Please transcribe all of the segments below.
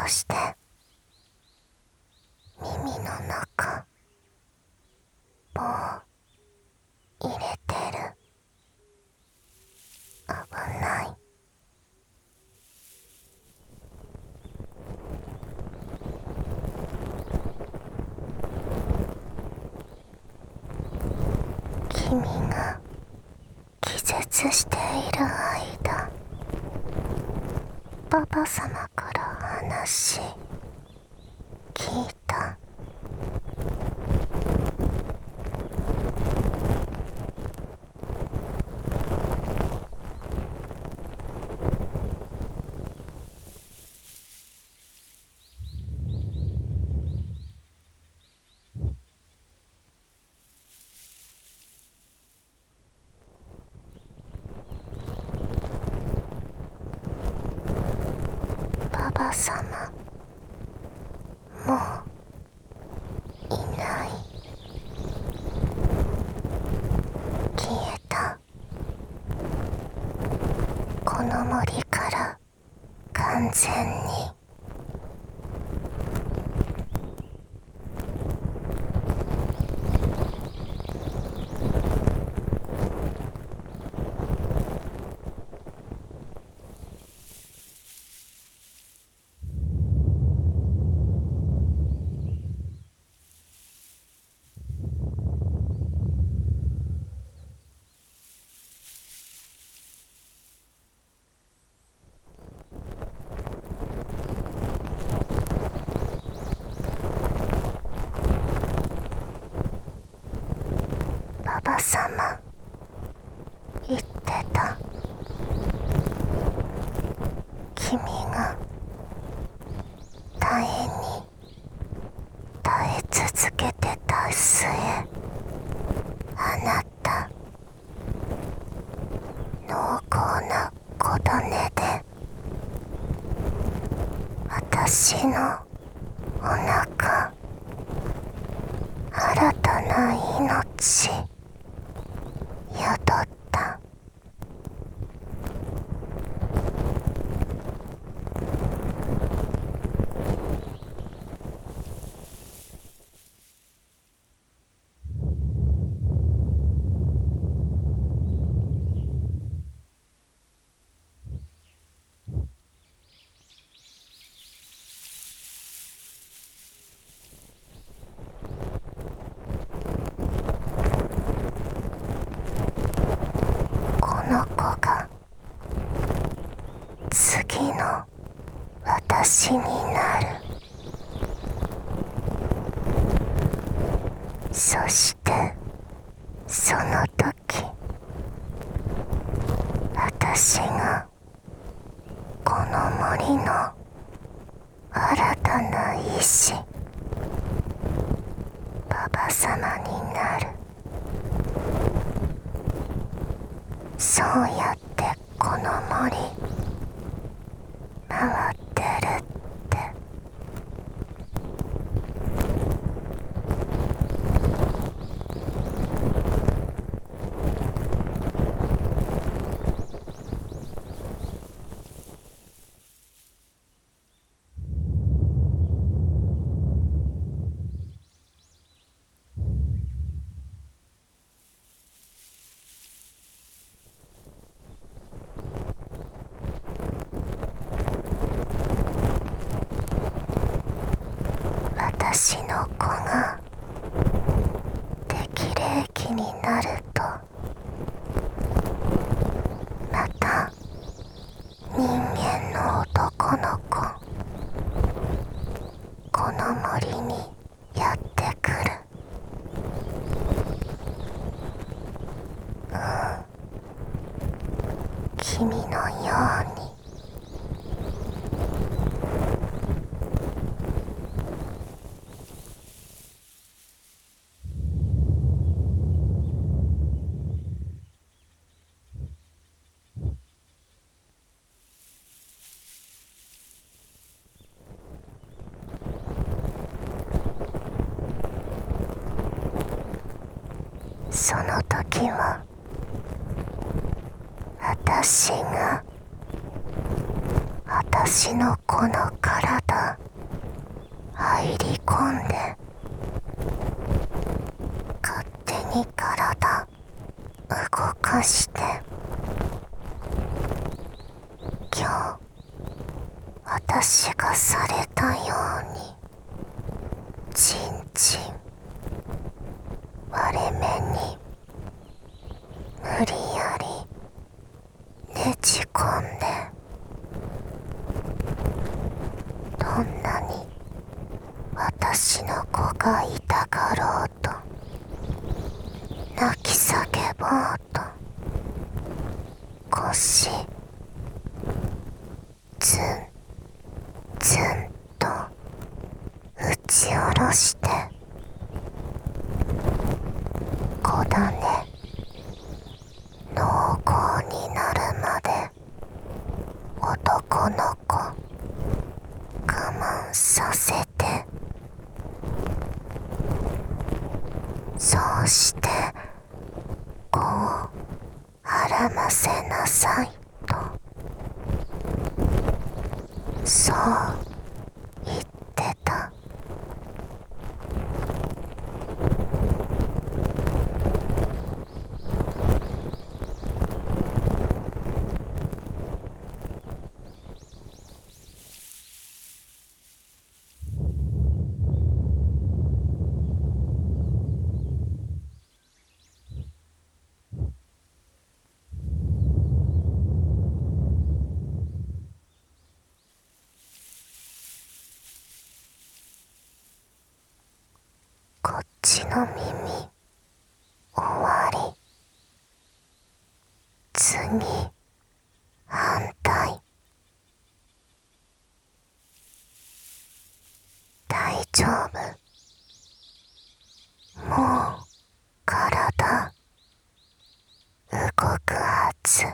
として耳の中棒入れてる。危ない。君が気絶している間、パパ様から話聞いた。パパ様、もういない。消えた。この森から完全に。パパ様言ってた。君が耐えに耐え続けてた末、あなた濃厚な小種で私のお腹、新たな命宿った。この子が次の私になる。そしてその時、私がこの森の新たな意志、パパ様になる。そうやってこの森回ってるって。私の子が適齢期になると、また人間の男の子、この森にやってくる。君のように。その時は私が私のこの体だ入り込んで勝手に体動かして今日私がされたようにちんちん割れ目に無理やりねじ込んでどんなに私の子が痛がろうと泣き叫ぼうと腰ズンズンと打ち下ろして子種濃厚になるまで男の子我慢させてそうして子をはらませなさいとそう言ってた。こっちの耳終わり。次反対。大丈夫。もう体動くはず。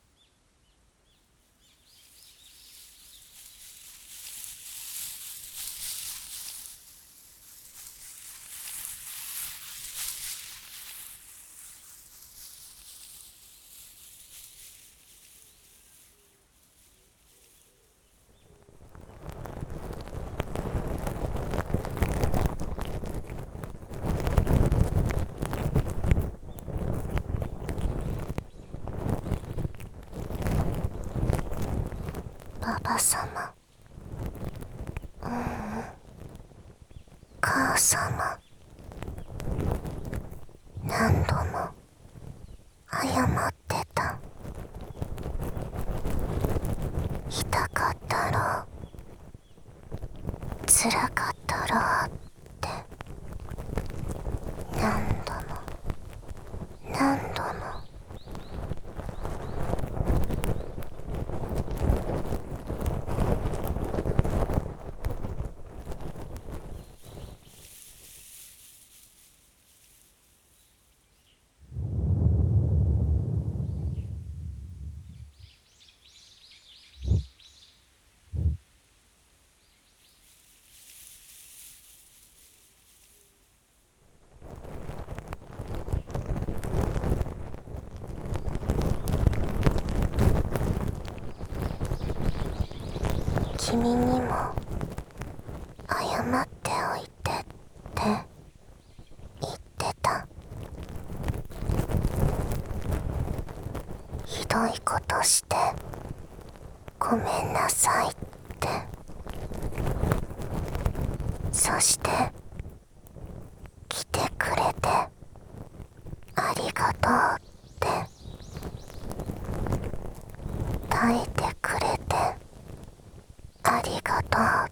パパ様、母様、何度も謝ってた。痛かったろう、辛かったろうって何度も何度も。君にも謝っておいてって言ってた。ひどいことしてごめんなさいって。そして来てくれてありがとうって耐えてくれてありがとうって。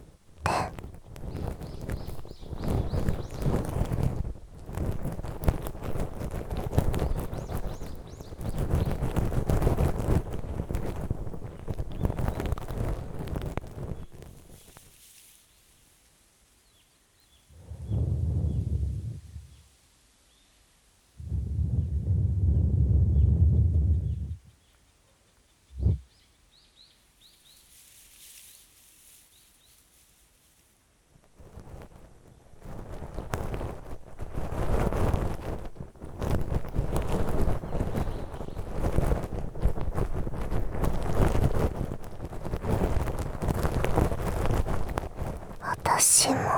私も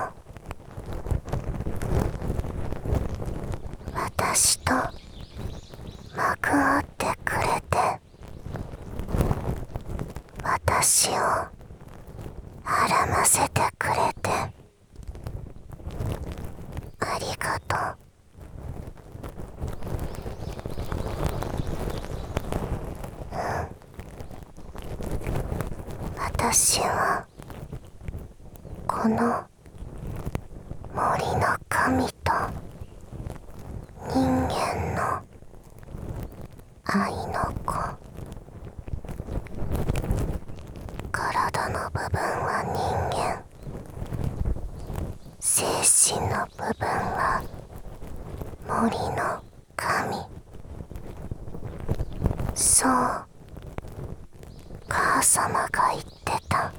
私とまくわってくれて、私をあらませてくれてありがとう。私はこの森の神と人間の愛の子。体の部分は人間、精神の部分は森の神。そう母様が言ってた。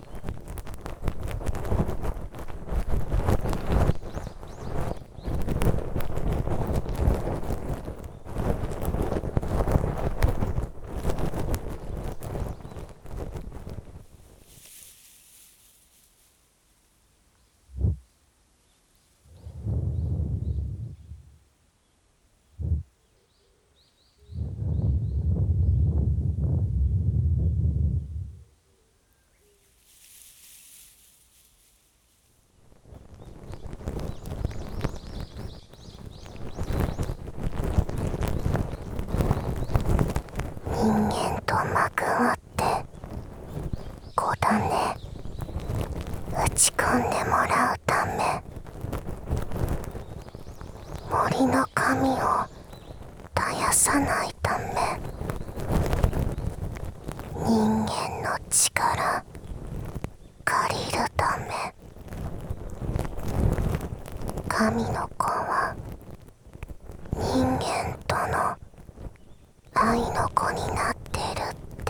人間とまくわって5種打ち込んでもらうため、森の神を絶やさないため、人間の力借りるため、神の子は人間との愛の子になってるって。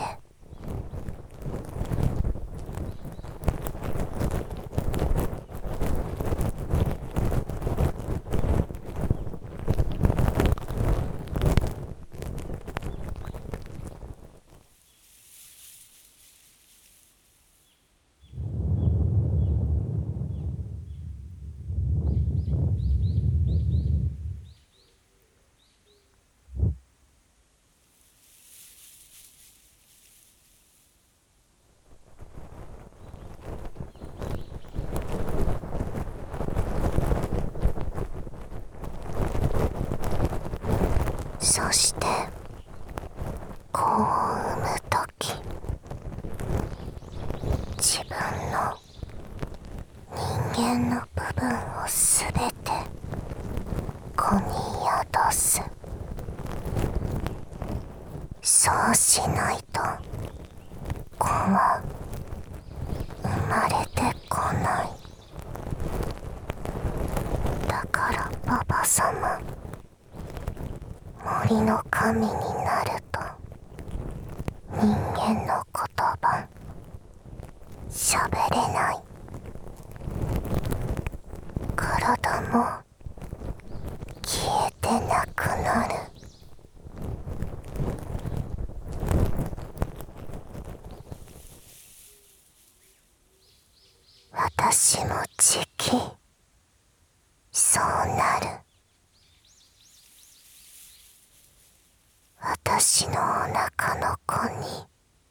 そして子を産むとき、自分の人間の部分をすべて子に宿す。そうしないと子は生まれてこない。だからパパ様、森の神になると人間の言葉喋れない。体も消えてなくなる。私もじきそうなる。私のお腹の子に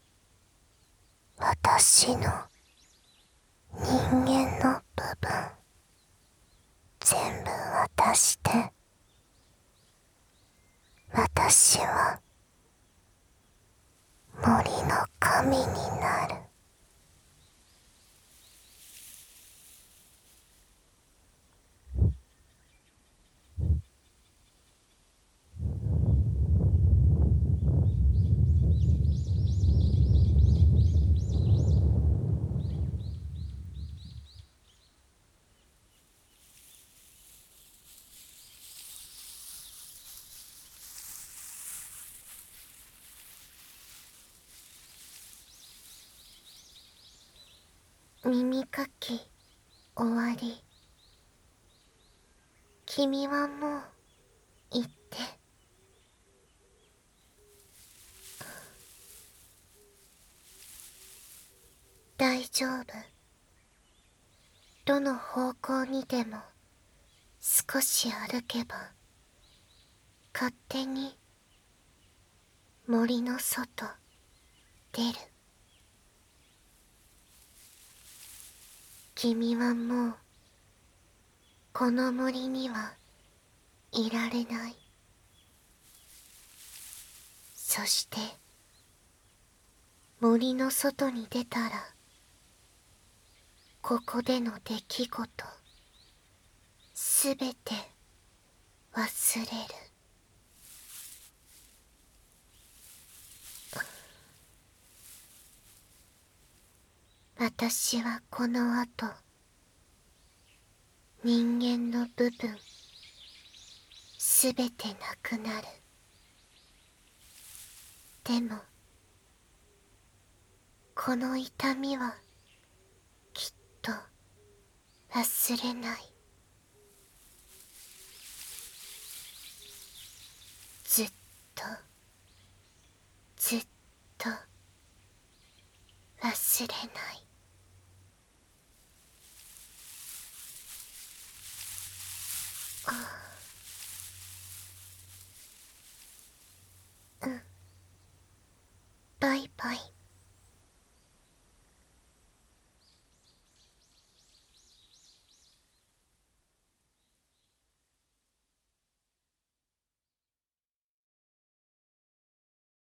私の人間の部分全部渡して、私は森の神になる。耳かき終わり。君はもう行って。大丈夫。 どの方向にでも少し歩けば勝手に森の外出る。君はもうこの森にはいられない。そして森の外に出たらここでの出来事すべて忘れる。私はこの後人間の部分すべてなくなる。でもこの痛みはきっと忘れない。ずっとずっと忘れない。うん。バイバイ。